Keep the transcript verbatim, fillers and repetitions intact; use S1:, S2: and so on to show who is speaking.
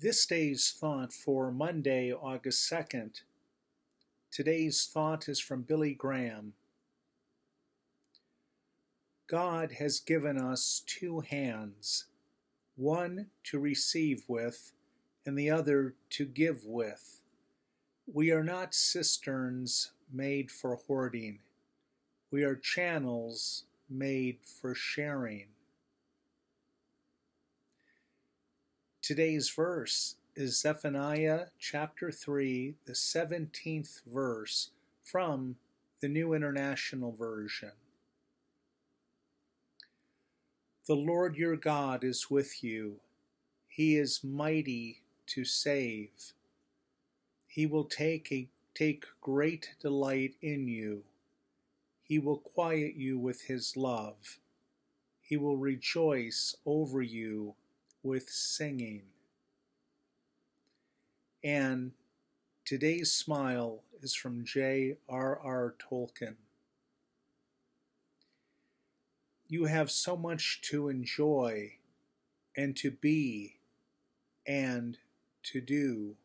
S1: This day's thought for Monday, August second. Today's thought is from Billy Graham. God has given us two hands, one to receive with and the other to give with. We are not cisterns made for hoarding. We are channels made for sharing. Today's verse is Zephaniah chapter three, the seventeenth verse from the New International Version. The Lord your God is with you. He is mighty to save. He will take, a, take great delight in you. He will quiet you with his love. He will rejoice over you with singing. And today's smile is from J R R Tolkien. You have so much to enjoy and to be and to do.